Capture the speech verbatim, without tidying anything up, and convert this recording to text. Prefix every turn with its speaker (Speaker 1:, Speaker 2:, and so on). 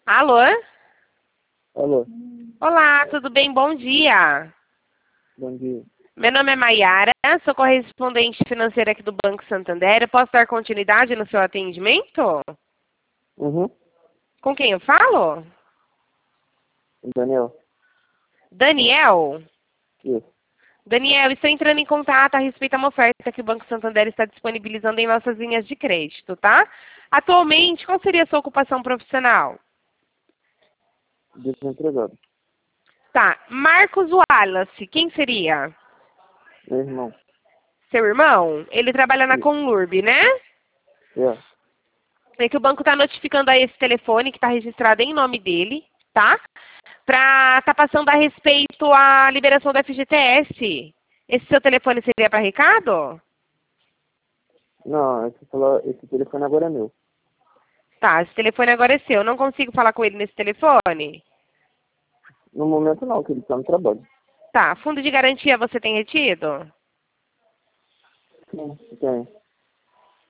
Speaker 1: Alô?
Speaker 2: Alô,
Speaker 1: Olá, tudo bem? Bom dia.
Speaker 2: bom dia.
Speaker 1: Meu nome é Maiara, sou correspondente financeira aqui do Banco Santander. Eu posso dar continuidade no seu atendimento?
Speaker 2: Uhum,
Speaker 1: Com quem eu falo?
Speaker 2: Daniel.
Speaker 1: Daniel?
Speaker 2: Isso.
Speaker 1: Daniel, estou entrando em contato a respeito de uma oferta que o Banco Santander está disponibilizando em nossas linhas de crédito, tá? Atualmente, qual seria a sua ocupação profissional?
Speaker 2: Desempregado.
Speaker 1: Tá, Marcos Wallace, quem seria?
Speaker 2: Meu irmão.
Speaker 1: Seu irmão? Ele trabalha na
Speaker 2: Isso.
Speaker 1: Conlurb, né?
Speaker 2: É.
Speaker 1: É que o banco está notificando a esse telefone que está registrado em nome dele, tá? Para tá passando a respeito à liberação do F G T S. Esse seu telefone seria para recado?
Speaker 2: Não, esse, celular, esse telefone agora é meu.
Speaker 1: Tá, esse telefone agora é seu. Eu não consigo falar com ele nesse telefone?
Speaker 2: No momento não, que ele tá no trabalho.
Speaker 1: Tá, fundo de garantia você tem retido?
Speaker 2: Sim, tem.